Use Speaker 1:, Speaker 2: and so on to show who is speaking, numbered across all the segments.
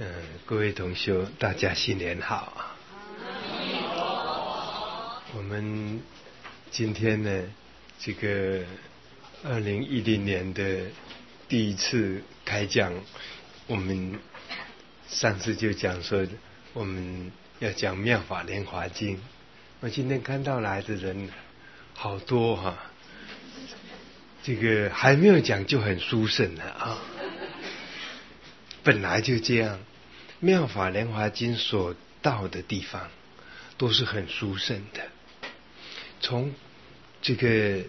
Speaker 1: 各位同修，大家新年好。我们今天呢，这个2010年的第一次开讲，我们上次就讲说我们要讲妙法莲华经。我今天看到来的人好多哈，这个还没有讲就很殊胜了啊。本来就这样，妙法莲华经所到的地方都是很殊胜的。从这个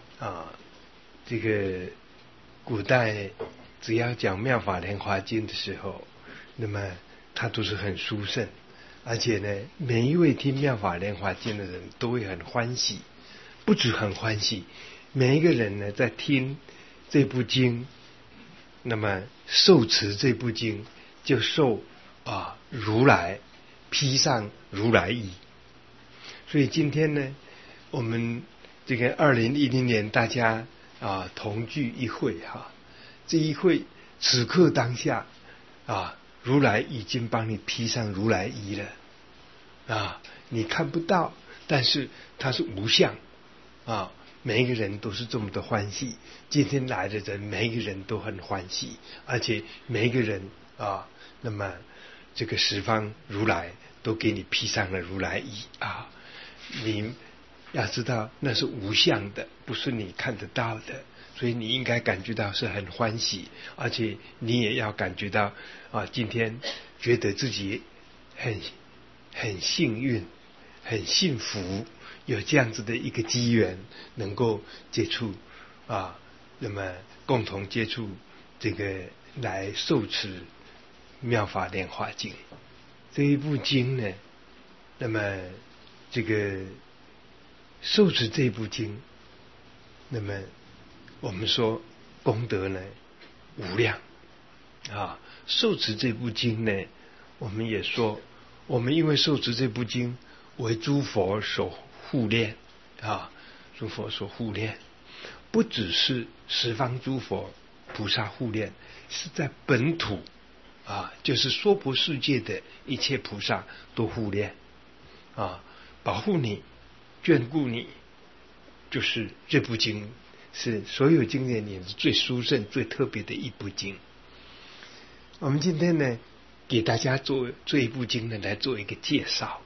Speaker 1: 古代只要讲妙法莲华经的时候，那么它都是很殊胜，而且呢，每一位听妙法莲华经的人都会很欢喜，不止很欢喜，每一个人呢在听这部经，那么受持这部经，就受如来披上如来衣。所以今天呢，我们这个2010年大家同聚一会哈，这一会此刻当下如来已经帮你披上如来衣了你看不到，但是它是无相每一个人都是这么的欢喜。今天来的人每一个人都很欢喜，而且每一个人那么这个十方如来都给你披上了如来衣你要知道那是无相的，不是你看得到的，所以你应该感觉到是很欢喜，而且你也要感觉到今天觉得自己很幸运，很幸福，有这样子的一个机缘，能够接触那么共同接触这个来受持妙法莲华经这一部经呢，那么这个受持这部经，那么我们说功德呢无量受持这部经呢，我们也说我们因为受持这部经为诸佛所护念诸佛所护念，不只是十方诸佛菩萨护念，是在本土就是娑婆世界的一切菩萨都护念保护你，眷顾你，就是这部经是所有经典里面最殊胜最特别的一部经。我们今天呢，给大家做这一部经呢来做一个介绍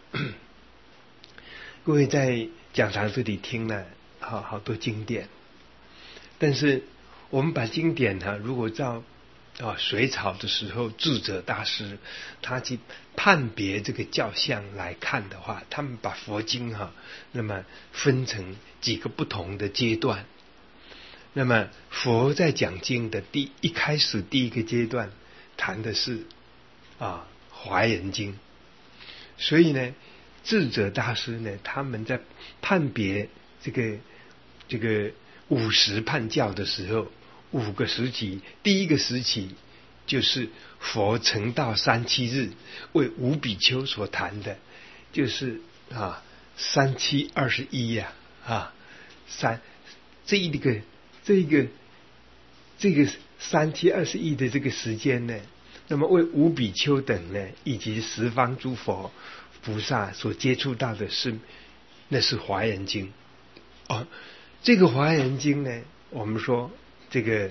Speaker 1: 各位在讲堂这里听了好多经典，但是我们把经典如果照隋朝的时候智者大师他去判别这个教相来看的话，他们把佛经那么分成几个不同的阶段。那么佛在讲经的一开始第一个阶段谈的是华严经，所以呢智者大师呢，他们在判别这个50判教的时候，5个时期，第一个时期就是佛成道37日为五比丘所谈的，就是3721这个3721的这个时间呢，那么为五比丘等呢，以及十方诸佛菩萨所接触到的那是华严经这个华严经呢，我们说这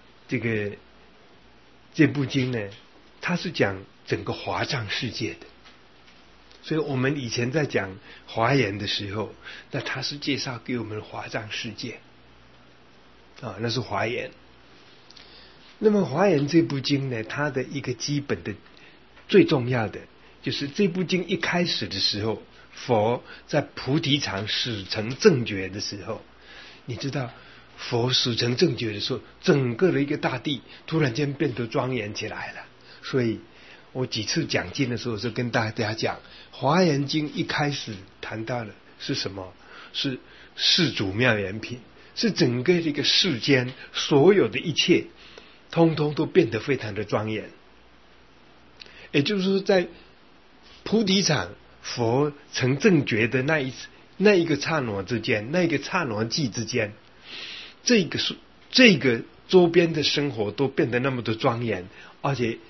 Speaker 1: 部经呢，它是讲整个华藏世界的，所以我们以前在讲华严的时候，那它是介绍给我们华藏世界那是华严。那么华严这部经呢，它的一个基本的最重要的就是这部经一开始的时候，佛在菩提场始成正觉的时候，你知道佛始成正觉的时候，整个的一个大地突然间变得庄严起来了。所以我几次讲经的时候就跟大家讲，华严经一开始谈到的是什么？是世祖妙严品，是整个这个世间所有的一切通通都变得非常的庄严。也就是说在菩提场佛成正觉的那一个刹那之间，那一个刹那际之间，这个周边的生活都变得那么的庄严，而且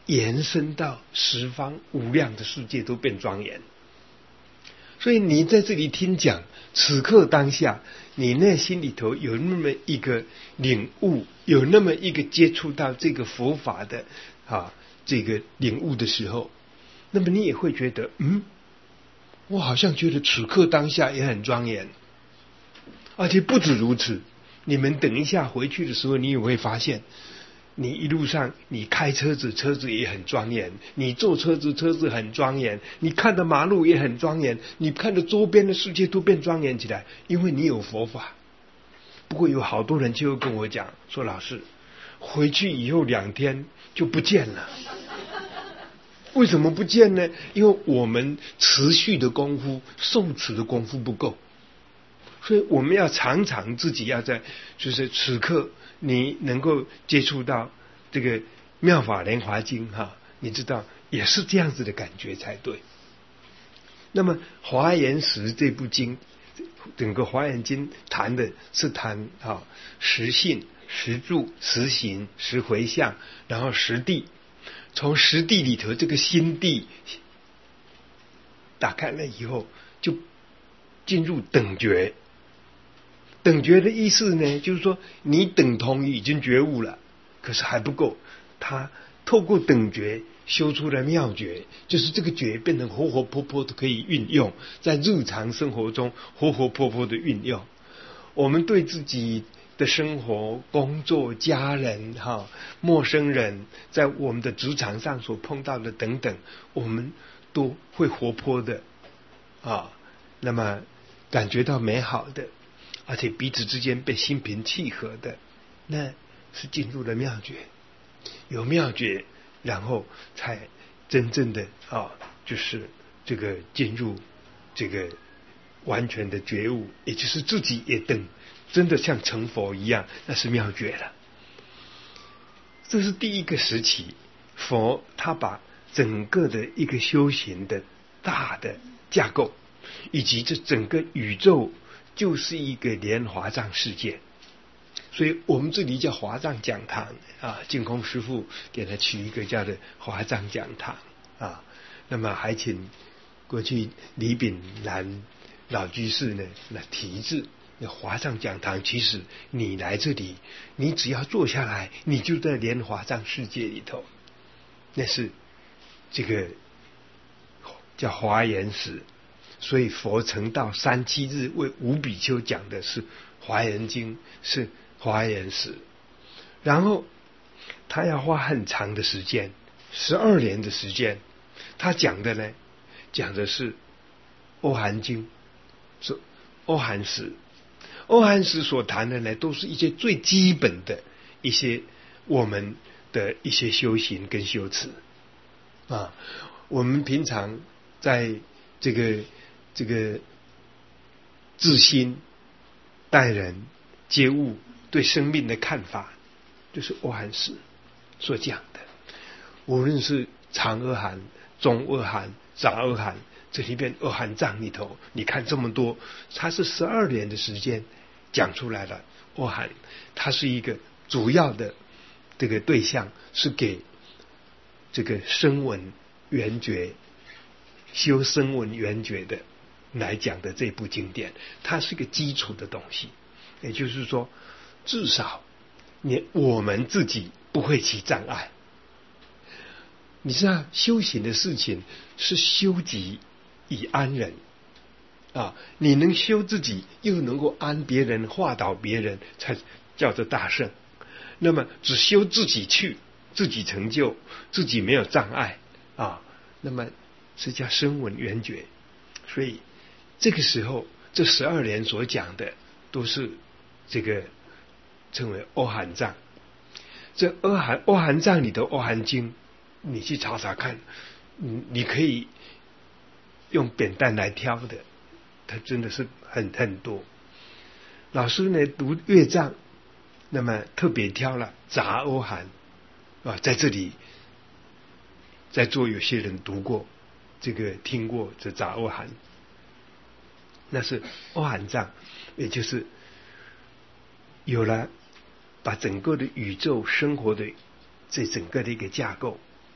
Speaker 1: 延伸到十方无量的世界都变庄严。所以你在这里听讲，此刻当下，你内心里头有那么一个领悟，有那么一个接触到这个佛法的这个领悟的时候，那么你也会觉得，我好像觉得此刻当下也很庄严。而且不止如此，你们等一下回去的时候，你也会发现，你一路上你开车子，车子也很庄严；你坐车子，车子很庄严；你看的马路也很庄严；你看的周边的世界都变庄严起来，因为你有佛法。不过有好多人就会跟我讲说，老师，回去以后2天就不见了。为什么不见呢？因为我们持续的功夫、受持的功夫不够。所以我们要常常自己要在，就是此刻你能够接触到这个妙法莲华经你知道也是这样子的感觉才对。那么华严时这部经，整个华严经谈的是谈实性、实住、实行、实回向，然后实地。从实地里头这个心地打开了以后，就进入等觉。等觉的意思呢，就是说你等同于已经觉悟了，可是还不够。他透过等觉修出了妙觉，就是这个觉变成活活泼泼的可以运用，在日常生活中活活泼泼的运用。我们对自己的生活、工作、家人陌生人，在我们的职场上所碰到的等等，我们都会活泼的那么感觉到美好的，而且彼此之间被心平气和的，那是进入了妙觉。有妙觉，然后才真正的就是这个进入这个完全的觉悟，也就是自己也真的像成佛一样，那是妙觉了。这是第一个时期，佛他把整个的一个修行的大的架构，以及这整个宇宙就是一个莲华藏世界。所以我们这里叫华藏讲堂净空师父给他取一个叫的华藏讲堂那么还请过去李炳南老居士呢来题字。那华藏讲堂，其实你来这里，你只要坐下来，你就在莲华藏世界里头。那是这个叫华严时。所以佛成道3、7日为5比丘讲的是华严经，是华严时。然后他要花很长的时间，12年的时间，他讲的呢，讲的是阿含经，是阿含时。阿含时所谈的呢，都是一些最基本的一些我们的一些修行跟修持我们平常在这个自心待人接物对生命的看法，就是阿含时所讲的。无论是长阿含、中阿含、杂阿含，这里边阿含藏里头，你看这么多，它是12年的时间讲出来了。阿含它是一个主要的这个对象，是给这个声闻缘觉、修声闻缘觉的来讲的这部经典，它是个基础的东西。也就是说，至少我们自己不会起障碍。你知道修行的事情是修己以安人你能修自己，又能够安别人、化导别人，才叫做大圣。那么只修自己去，自己成就，自己没有障碍那么是叫声闻缘觉。所以这个时候这12年所讲的都是这个称为阿含藏。这阿含藏里的阿含经，你去查查看，你可以用扁担来挑的，它真的是很多。老师呢读乐藏，那么特别挑了杂阿含在这里在座有些人读过这个，听过这杂阿含，那是阿含藏，也就是有了把整个的宇宙生活的这整个的一个架构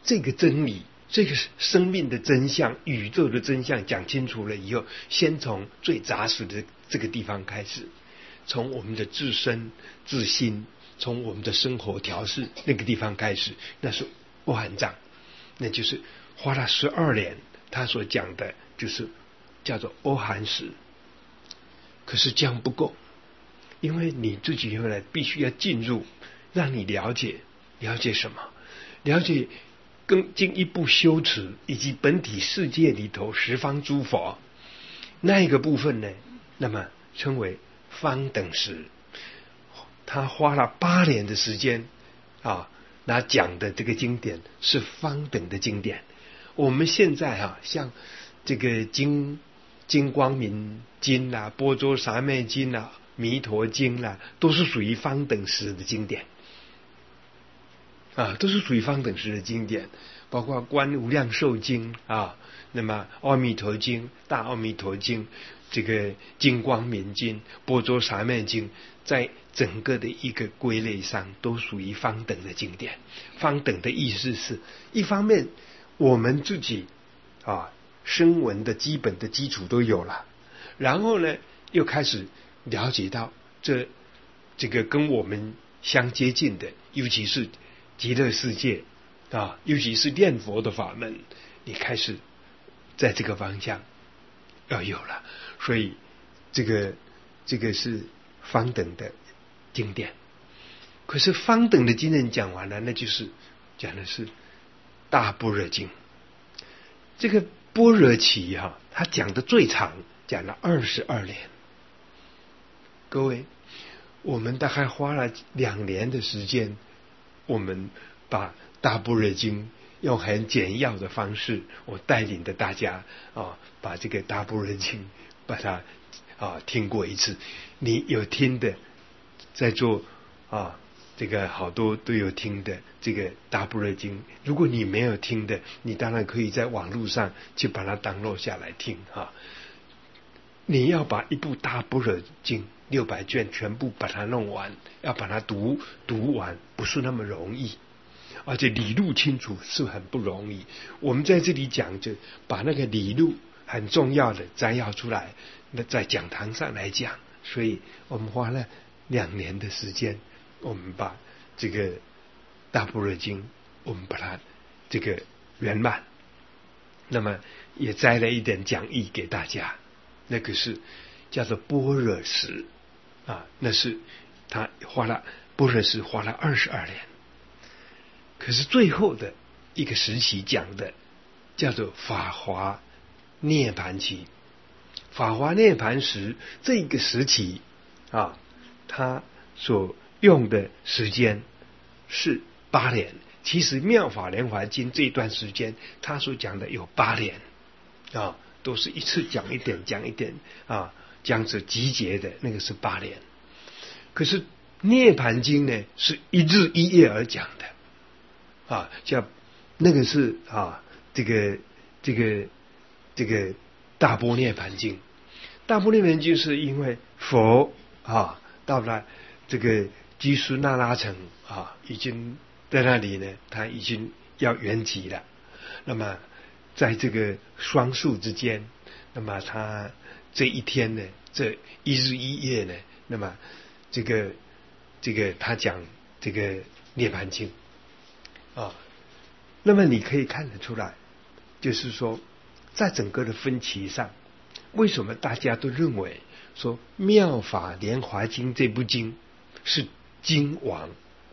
Speaker 1: 这个真理，这个生命的真相，宇宙的真相讲清楚了以后，先从最扎实的这个地方开始，从我们的自身自心，从我们的生活调试那个地方开始，那是阿含藏，那就是花了12年，他所讲的就是叫做阿含识。可是这样不够，因为你自己后来必须要进入，让你了解什么，了解更进一步修持以及本体世界里头十方诸佛那一个部分呢，那么称为方等识。他花了8年的时间那讲的这个经典是方等的经典。我们现在像这个金光明经啦、般若沙昧经啦、弥陀经啦，都是属于方等识的经典都是属于方等识的经典，包括观无量寿经那么阿弥陀经、大阿弥陀经、这个金光明经、般若沙昧经，在整个的一个归类上都属于方等的经典。方等的意思是，一方面我们自己声闻的基本的基础都有了，然后呢又开始了解到这个跟我们相接近的，尤其是极乐世界尤其是念佛的法门，你开始在这个方向要有了。所以这个是方等的经典。可是方等的经典讲完了，那就是讲的是大般若经。这个般若期他讲的最长，讲了22年。各位，我们大概花了2年的时间，我们把大般若经用很简要的方式，我带领着大家把这个大般若经把它听过一次。你有听的，在座这个好多都有听的这个大般若经。如果你没有听的，你当然可以在网络上去把它download下来听你要把一部大般若经600卷全部把它弄完，要把它读完，不是那么容易，而且理路清楚是很不容易。我们在这里讲，就把那个理路很重要的摘要出来，那在讲堂上来讲。所以我们花了2年的时间，我们把这个大般若经我们把它这个圆满，那么也摘了一点讲义给大家。那个是叫做般若识那是他花了般若识花了22年。可是最后的一个时期讲的叫做法华涅槃期。法华涅槃时这个时期他所用的时间是8年。其实妙法莲华经这段时间他所讲的有8年都是一次讲一点这样子集结的，那个是8年。可是涅槃经呢是1日1夜而讲的叫那个是这个大般涅槃经。大般涅槃经是因为佛到了这个居士那拉城已经在那里呢，他已经要圆寂了。那么在这个双宿之间，那么他这一天呢，这1日1夜呢，那么这个他讲这个涅槃经那么你可以看得出来，就是说在整个的分歧上，为什么大家都认为说妙法莲华经这部经是经王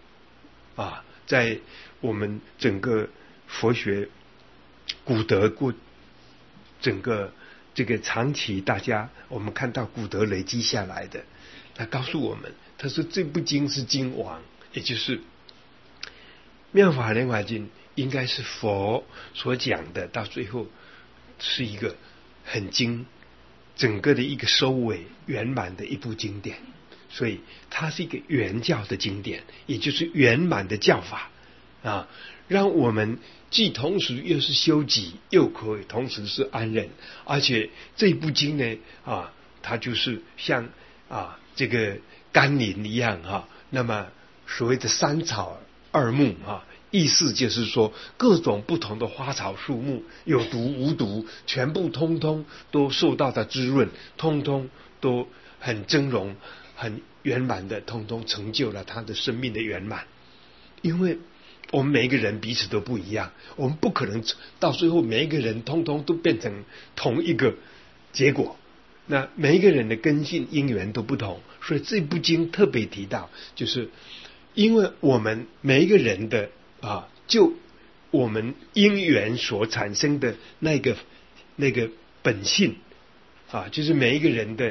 Speaker 1: 在我们整个佛学古德整个这个长期大家我们看到古德累积下来的，他告诉我们，他说这部经是经王，也就是妙法莲华经应该是佛所讲的，到最后是一个很整个的一个收尾圆满的一部经典。所以它是一个圆教的经典，也就是圆满的教法让我们既同时又是修己，又可以同时是安忍。而且这部经呢它就是像这个甘霖一样那么所谓的3草2木意思就是说，各种不同的花草树木，有毒无毒，全部通通都受到的滋润，通通都很峥嵘、很圆满的，通通成就了他的生命的圆满。因为我们每一个人彼此都不一样，我们不可能到最后每一个人通通都变成同一个结果。那每一个人的根性因缘都不同，所以这部经特别提到，就是因为我们每一个人的就我们因缘所产生的那个本性就是每一个人的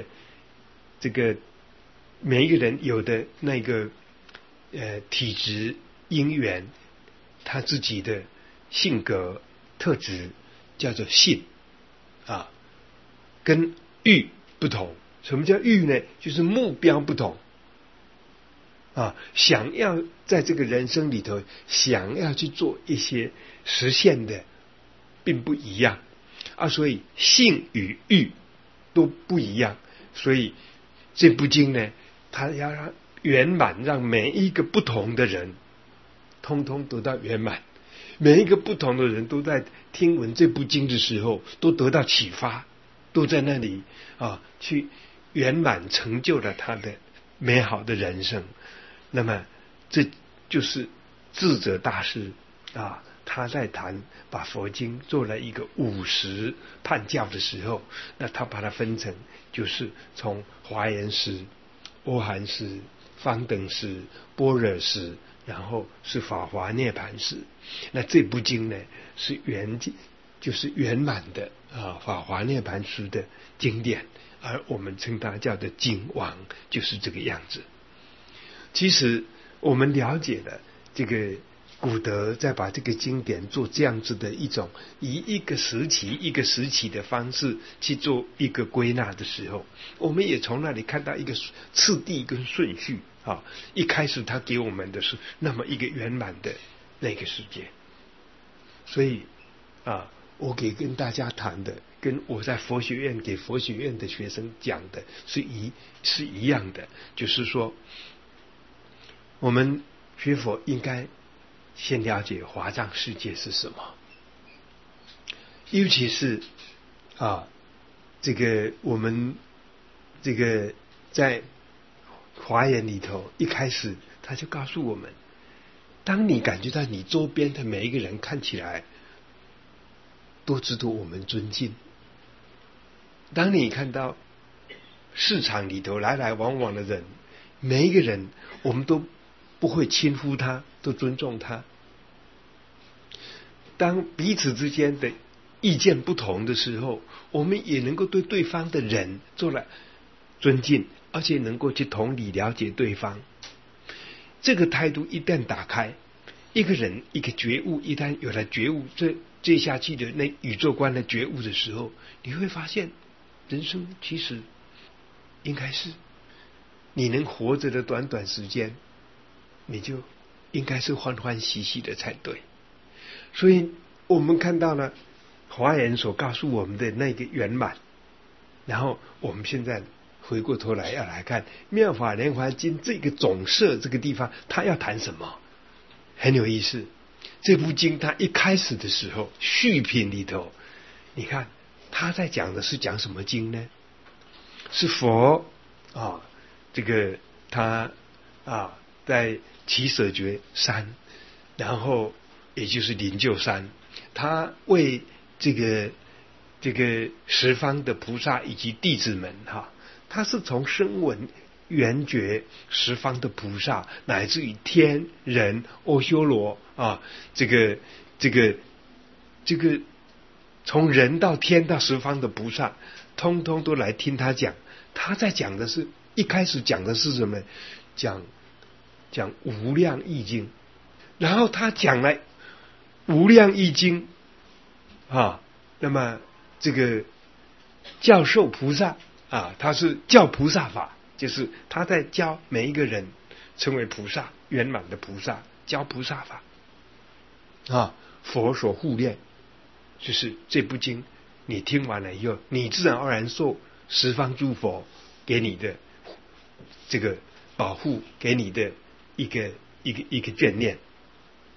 Speaker 1: 每一个人有的那个体质因缘，他自己的性格特质叫做性跟欲不同。什么叫欲呢？就是目标不同想要在这个人生里头想要去做一些实现的并不一样所以性与欲都不一样。所以这部经呢，它要让圆满，让每一个不同的人通通得到圆满，每一个不同的人都在听闻这部经的时候都得到启发，都在那里去圆满成就了他的美好的人生。那么这就是智者大师他在谈把佛经做了一个50判教的时候，那他把它分成就是从华严时、阿含时、方等时、般若时，然后是法华涅盘时。那这部经呢是就是圆满的法华涅盘时的经典，而我们称它叫做经王，就是这个样子。其实我们了解了这个古德在把这个经典做这样子的一种以一个时期的方式去做一个归纳的时候，我们也从那里看到一个次第跟顺序一开始他给我们的是那么一个圆满的那个世界。所以我跟大家谈的跟我在佛学院给佛学院的学生讲的是一样的，就是说我们学佛应该先了解华藏世界是什么，尤其是这个我们这个在华严里头一开始他就告诉我们，当你感觉到你周边的每一个人看起来都值得我们尊敬，当你看到市场里头来来往往的人，每一个人我们都不会轻忽他，都尊重他。当彼此之间的意见不同的时候，我们也能够对对方的人做了尊敬，而且能够去同理了解对方。这个态度一旦打开，一个人一个觉悟一旦有了觉悟，这下去的那宇宙观的觉悟的时候，你会发现人生其实应该是你能活着的短短时间，你就应该是欢欢喜喜的才对。所以我们看到了华严所告诉我们的那个圆满，然后我们现在回过头来要来看妙法莲华经这个总摄这个地方，他要谈什么？很有意思。这部经他一开始的时候序品里头，你看他在讲的是讲什么经呢？是佛这个他在耆舍觉山，然后也就是灵鹫山，他为这个十方的菩萨以及弟子们他是从声闻缘觉十方的菩萨，乃至于天人阿修罗这个从人到天到十方的菩萨，通通都来听他讲。他在讲的是一开始讲的是什么？讲无量易经，然后他讲了无量易经那么这个教授菩萨他是教菩萨法，就是他在教每一个人成为菩萨，圆满的菩萨，教菩萨法佛所护念，就是这部经你听完了以后，你自然而然受十方诸佛给你的这个保护，给你的一个眷恋。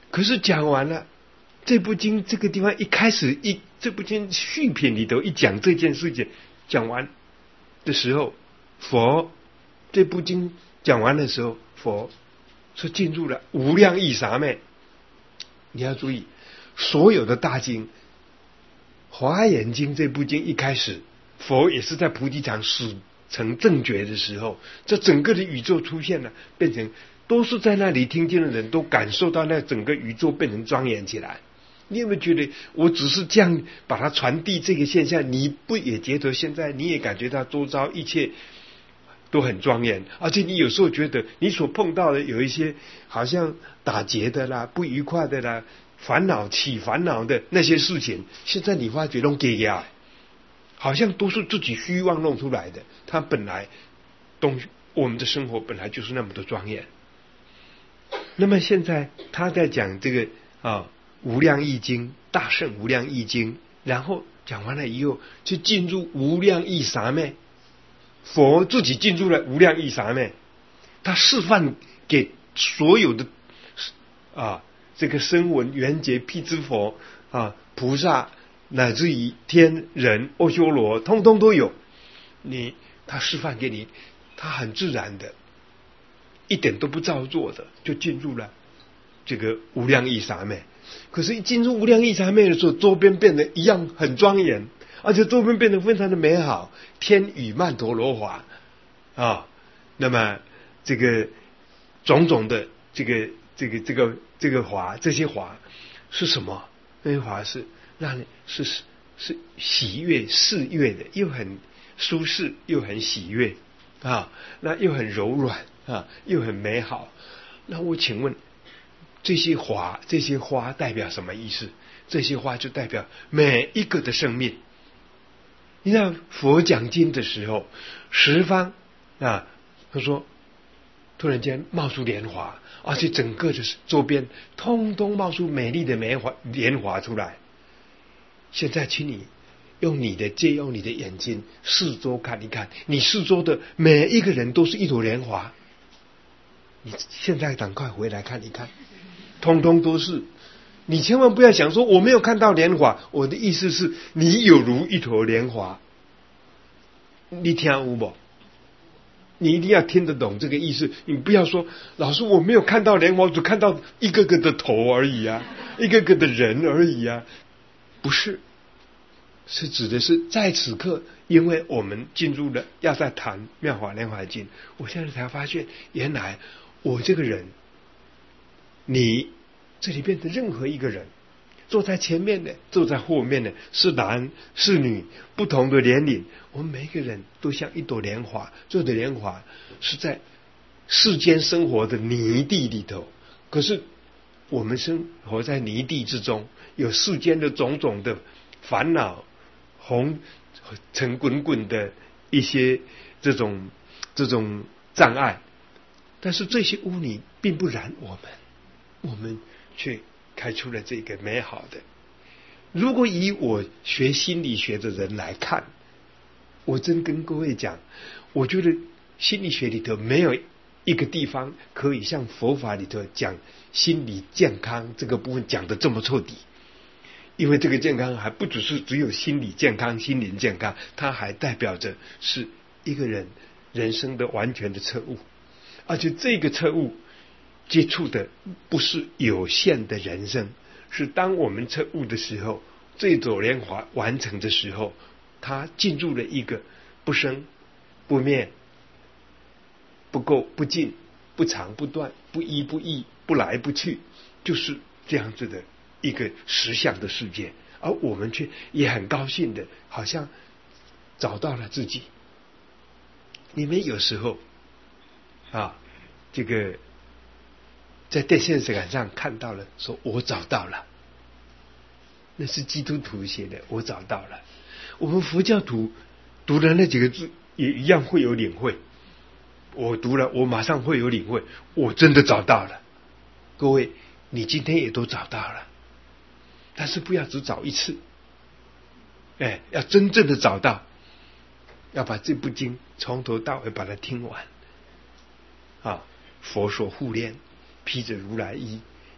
Speaker 1: 可是讲完了，这部经这个地方一开始这部经续品里头一讲这件事情，讲完的时候，佛这部经讲完的时候，佛是进入了无量义沙昧。你要注意，所有的大经，《华严经》这部经一开始，佛也是在菩提场始成正觉的时候，这整个的宇宙出现了，变成都是在那里听经的人都感受到那整个宇宙变成庄严起来。你有没有觉得我只是这样把它传递这个现象，你不也觉得现在你也感觉到周遭一切都很庄严？而且你有时候觉得你所碰到的有一些好像打结的啦、不愉快的啦、烦恼的那些事情，现在你发觉都给呀，好像都是自己虚妄弄出来的。它本来我们的生活本来就是那么的庄严。那么现在他在讲这个无量义经，大圣无量义经，然后讲完了以后，就进入无量义沙昧。佛自己进入了无量义沙昧，他示范给所有的这个声闻缘觉辟支佛菩萨，乃至于天人阿修罗，通通都有。他示范给你，他很自然的，一点都不造作的，就进入了这个无量义沙昧。可是，一进入无量义沙昧的时候，周边变得一样很庄严，而且周边变得非常的美好，天雨曼陀罗华那么这个种种的这个华，这些华是什么？那些华是让你是喜悦适悦的，又很舒适，又很喜悦那又很柔软又很美好。那我请问，这些花代表什么意思？这些花就代表每一个的生命。你看佛讲经的时候，十方他说突然间冒出莲华，而且整个的周边通通冒出美丽的莲华出来。现在请你借用你的眼睛四周看一看，你四周的每一个人都是一朵莲华。你现在赶快回来看一看，通通都是。你千万不要想说我没有看到莲华，我的意思是你有如一朵莲华。你听有没？你一定要听得懂这个意思。你不要说老师我没有看到莲华，我只看到一个个的头而已一个个的人而已不是，是指的是在此刻，因为我们进入了要在谈妙法莲华经，我现在才发现，原来我这个人，你这里边的任何一个人，坐在前面的，坐在后面的，是男是女，不同的年龄，我们每一个人都像一朵莲花。这朵莲花是在世间生活的泥地里头，可是我们生活在泥地之中，有世间的种种的烦恼，红尘滚滚的一些这种障碍，但是这些污泥并不染我们却开出了这个美好的。如果以我学心理学的人来看，我真跟各位讲，我觉得心理学里头没有一个地方可以像佛法里头讲心理健康这个部分讲得这么彻底。因为这个健康还不只有心理健康、心灵健康，它还代表着是一个人人生的完全的彻悟，而且这个彻悟接触的不是有限的人生，是当我们彻悟的时候，这朵莲华完成的时候，它进入了一个不生不灭、不垢不净、不长不断、不依不异、不来不去，就是这样子的一个实相的世界。而我们却也很高兴的，好像找到了自己。你们有时候这个在电线杆上看到了，说我找到了，那是基督徒写的，我找到了。我们佛教徒读了那几个字也一样会有领会，我读了我马上会有领会，我真的找到了。各位你今天也都找到了，但是不要只找一次，要真正的找到，要把这部经从头到尾把它听完佛所护念，披着如来衣，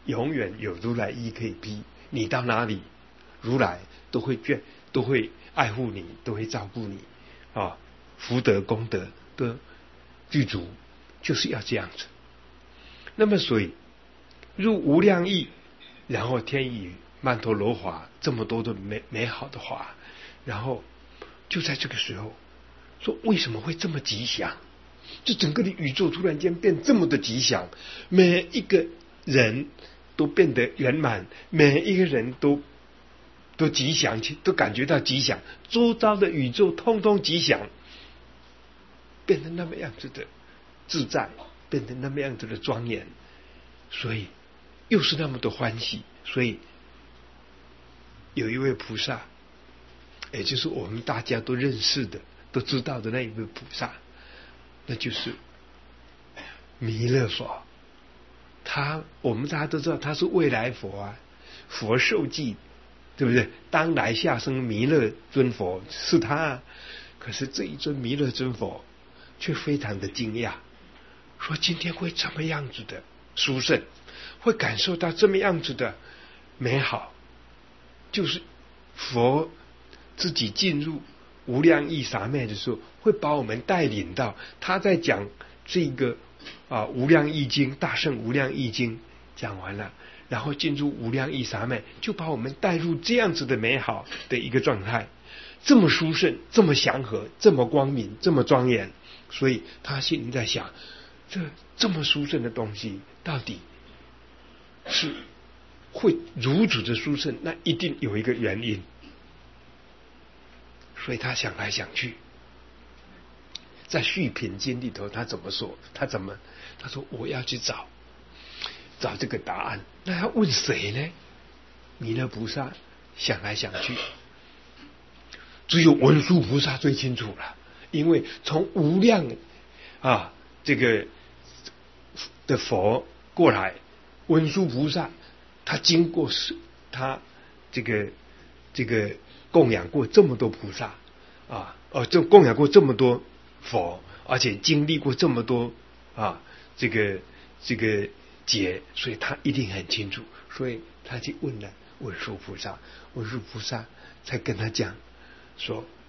Speaker 1: 永远有如来衣可以披，你到哪里，如来都会爱护你，都会照顾你啊，福德功德的具足，就是要这样子。那么所以入无量义，然后天雨曼陀罗华，这么多的美好的话，然后就在这个时候说，为什么会这么吉祥？这整个的宇宙突然间变这么的吉祥，每一个人都变得圆满，每一个人都吉祥，都感觉到吉祥，周遭的宇宙通通吉祥，变得那么样子的自在，变得那么样子的庄严，所以又是那么的欢喜。所以有一位菩萨，也就是我们大家都认识的、都知道的那一位菩萨，那就是弥勒佛。我们大家都知道他是未来佛啊，佛受记，对不对？当来下生弥勒尊佛是他啊。可是这一尊弥勒尊佛却非常的惊讶，说今天会这么样子的殊胜，会感受到这么样子的美好，就是佛自己进入无量义撒昧的时候，会把我们带领到他在讲这个无量义经，大圣无量义经讲完了，然后进入无量义撒昧，就把我们带入这样子的美好的一个状态，这么殊胜，这么祥和，这么光明，这么庄严。所以他心里在想，这么殊胜的东西到底是会如此的殊胜，那一定有一个原因。所以他想来想去，在续品经里头他怎么说？他说我要去找这个答案。那要问谁呢？弥勒菩萨想来想去，只有文殊菩萨最清楚了。因为从无量这个的佛过来，文殊菩萨他经过他这个供养过这么多菩萨就供养过这么多佛，而且经历过这么多这个劫，所以他一定很清楚。所以他去问了文殊菩萨，文殊菩萨才跟他讲说，